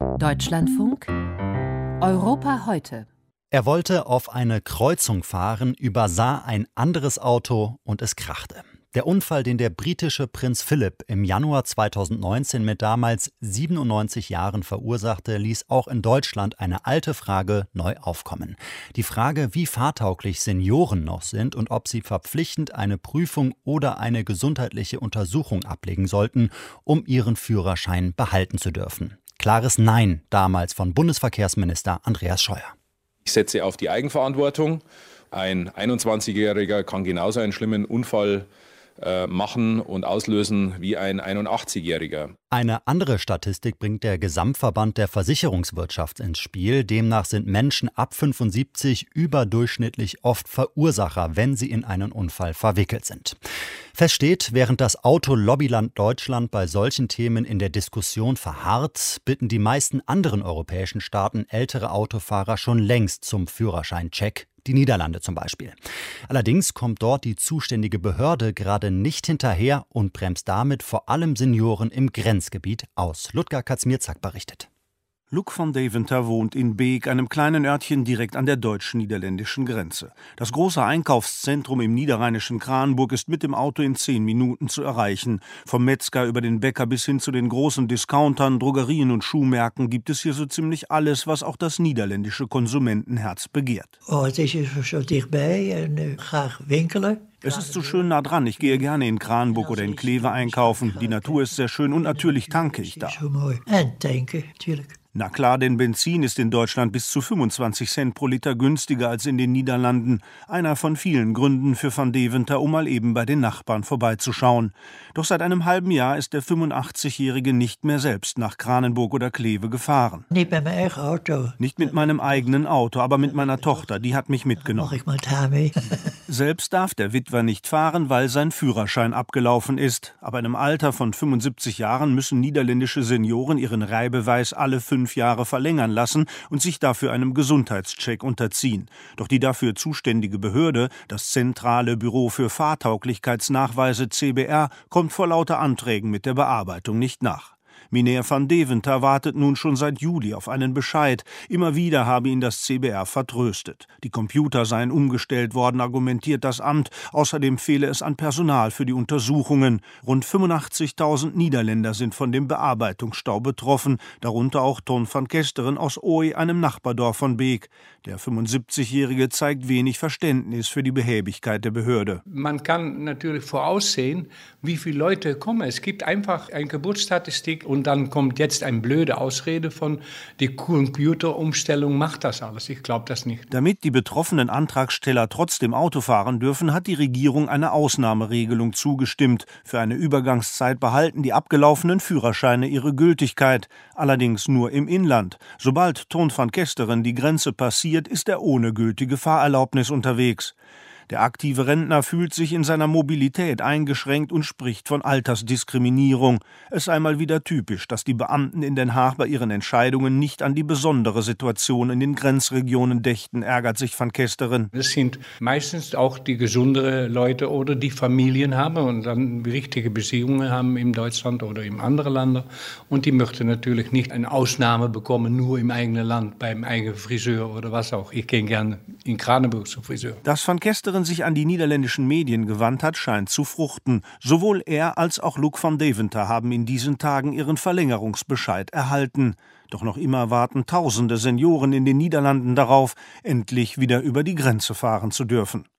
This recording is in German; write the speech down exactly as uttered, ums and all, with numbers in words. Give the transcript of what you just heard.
Deutschlandfunk Europa heute. Er wollte auf eine Kreuzung fahren, übersah ein anderes Auto und es krachte. Der Unfall, den der britische Prinz Philipp im Januar zweitausendneunzehn mit damals siebenundneunzig Jahren verursachte, ließ auch in Deutschland eine alte Frage neu aufkommen. Die Frage, wie fahrtauglich Senioren noch sind und ob sie verpflichtend eine Prüfung oder eine gesundheitliche Untersuchung ablegen sollten, um ihren Führerschein behalten zu dürfen. Klares Nein damals von Bundesverkehrsminister Andreas Scheuer. Ich setze auf die Eigenverantwortung. Ein einundzwanzigjähriger kann genauso einen schlimmen Unfall äh, machen und auslösen wie ein einundachtzigjähriger. Eine andere Statistik bringt der Gesamtverband der Versicherungswirtschaft ins Spiel. Demnach sind Menschen ab fünfundsiebzig überdurchschnittlich oft Verursacher, wenn sie in einen Unfall verwickelt sind. Fest steht, während das Autolobbyland Deutschland bei solchen Themen in der Diskussion verharrt, bitten die meisten anderen europäischen Staaten ältere Autofahrer schon längst zum Führerscheincheck. Die Niederlande zum Beispiel. Allerdings kommt dort die zuständige Behörde gerade nicht hinterher und bremst damit vor allem Senioren im Grenzgebiet aus. Ludger Kaczmierzak berichtet. Luc van Deventer wohnt in Beek, einem kleinen Örtchen direkt an der deutsch-niederländischen Grenze. Das große Einkaufszentrum im niederrheinischen Kranenburg ist mit dem Auto in zehn Minuten zu erreichen. Vom Metzger über den Bäcker bis hin zu den großen Discountern, Drogerien und Schuhmärkten gibt es hier so ziemlich alles, was auch das niederländische Konsumentenherz begehrt. Oh, het is hier zo dichtbij en uh, graag winkelen. Es ist so schön nah dran. Ich gehe gerne in Kranenburg oder in Kleve einkaufen. Die Natur ist sehr schön und natürlich tanke ich da. En tanken, natuurlijk. Na klar, denn Benzin ist in Deutschland bis zu fünfundzwanzig Cent pro Liter günstiger als in den Niederlanden. Einer von vielen Gründen für Van Deventer, um mal eben bei den Nachbarn vorbeizuschauen. Doch seit einem halben Jahr ist der fünfundachtzigjährige nicht mehr selbst nach Kranenburg oder Kleve gefahren. Nicht mit meinem eigenen Auto. Nicht mit meinem eigenen Auto, aber mit meiner Tochter. Die hat mich mitgenommen. Mach ich mal damit. Selbst darf der Witwer nicht fahren, weil sein Führerschein abgelaufen ist. Aber in einem Alter von fünfundsiebzig Jahren müssen niederländische Senioren ihren Reihbeweis alle fünf Jahre verlängern lassen und sich dafür einem Gesundheitscheck unterziehen. Doch die dafür zuständige Behörde, das Zentrale Büro für Fahrtauglichkeitsnachweise C B R, kommt vor lauter Anträgen mit der Bearbeitung nicht nach. Meneer van Deventer wartet nun schon seit Juli auf einen Bescheid. Immer wieder habe ihn das C B R vertröstet. Die Computer seien umgestellt worden, argumentiert das Amt. Außerdem fehle es an Personal für die Untersuchungen. Rund fünfundachtzigtausend Niederländer sind von dem Bearbeitungsstau betroffen, darunter auch Ton van Kesteren aus Ooij, einem Nachbardorf von Beek. Der fünfundsiebzigjährige zeigt wenig Verständnis für die Behäbigkeit der Behörde. Man kann natürlich voraussehen, wie viele Leute kommen. Es gibt einfach eine Geburtsstatistik und dann kommt jetzt eine blöde Ausrede von, die Computerumstellung macht das alles. Ich glaube das nicht. Damit die betroffenen Antragsteller trotzdem Auto fahren dürfen, hat die Regierung eine Ausnahmeregelung zugestimmt. Für eine Übergangszeit behalten die abgelaufenen Führerscheine ihre Gültigkeit. Allerdings nur im Inland. Sobald Ton van Kesteren die Grenze passiert, ist er ohne gültige Fahrerlaubnis unterwegs. Der aktive Rentner fühlt sich in seiner Mobilität eingeschränkt und spricht von Altersdiskriminierung. Es sei mal wieder typisch, dass die Beamten in Den Haag bei ihren Entscheidungen nicht an die besondere Situation in den Grenzregionen dächten, ärgert sich van Kesteren. Das sind meistens auch die gesunderen Leute oder die Familien haben und dann richtige Beziehungen haben in Deutschland oder in anderen Ländern. Und die möchten natürlich nicht eine Ausnahme bekommen, nur im eigenen Land, beim eigenen Friseur oder was auch. Ich gehe gerne in Kranenburg zum Friseur. Dass van Kesteren sich an die niederländischen Medien gewandt hat, scheint zu fruchten. Sowohl er als auch Luc van Deventer haben in diesen Tagen ihren Verlängerungsbescheid erhalten. Doch noch immer warten tausende Senioren in den Niederlanden darauf, endlich wieder über die Grenze fahren zu dürfen.